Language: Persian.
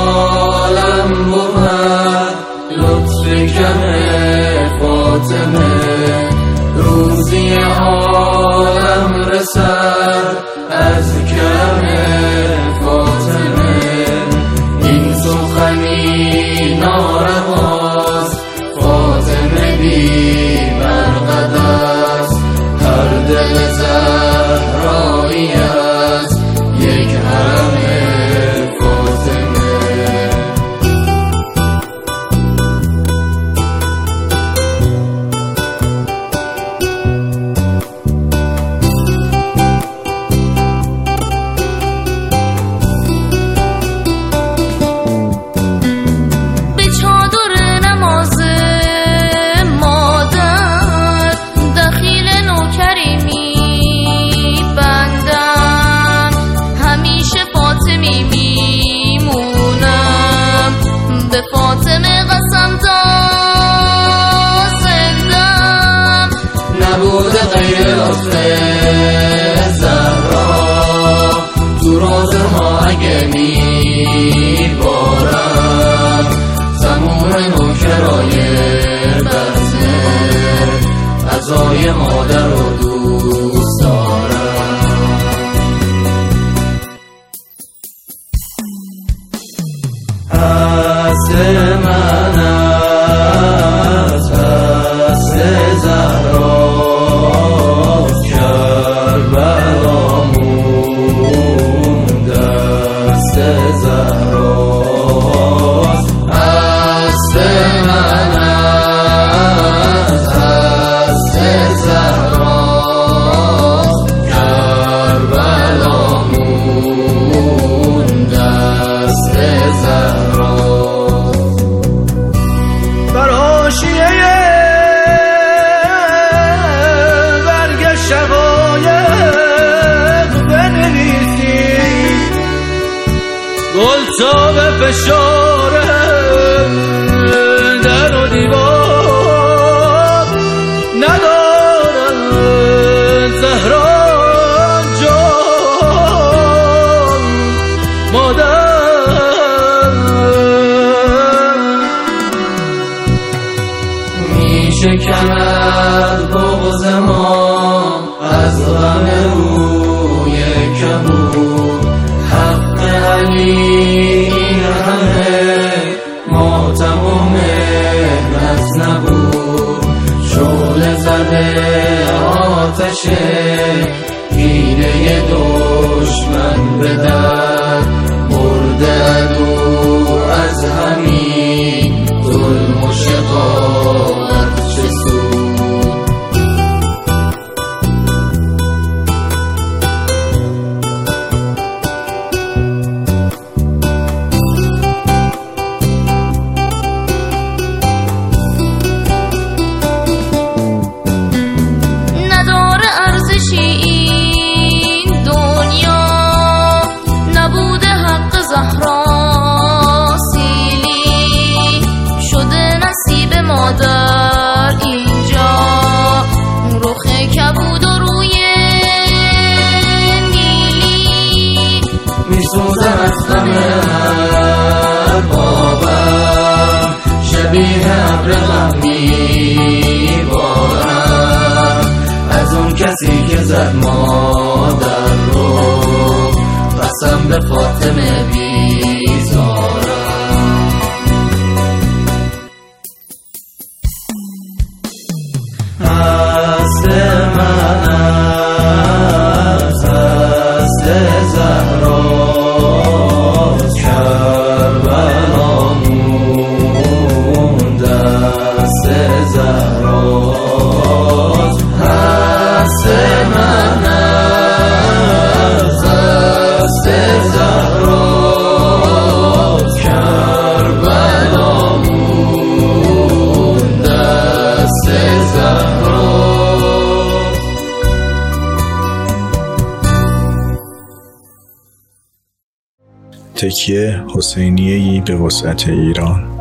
عالم بود لطف کم فاطمه، روزی عالم رسد از کم فاطمه. این سخنی نارواست، فاطمه بی مرقد است، هر دل زهرایی است یک حرم فاطمه. به چادر نماز مادر دخیل نوکری می بندم، همیشه فاطمی میمونم، به فاطمه قسم تا زندم. نبوده غیر لطف زهرا تو روز ما اگه میبارم، زمون نوکرای بزمه غذای مادر رو دوست دارم. هست من از هست زهراست، کربلامون دست زهراست. هست من از هست زهراست، کربلامون دست زهراست. بر حاشیه برگ شقایق بنویسید، گل تا به فشار در و دیوار ندارد زهرا جان مادر. میشکند بغض ما از غم روی کبود، حق علی این همه ماتم و مهنت نبود. شعله زده آتش حیله دشمن به در برده عدو از همین ظلم و شقاوت چه سود. نداره ارزشی این دنیا، نبوده حق زهرا سیلی، شده نصیب مادر اینجا، رخ کبود و روی نیلی. میسوزم از غم بابم، شبیه ابر غم میبارم، از اون کسی که زد مادر رو قسم به فاطمه بیزارم. هست من از هست زهراست، کربلامون دست زهراست. هست من از هست زهراست، کربلامون دست زهراست. تکیه حسینیه‌ای به وسعت ایران.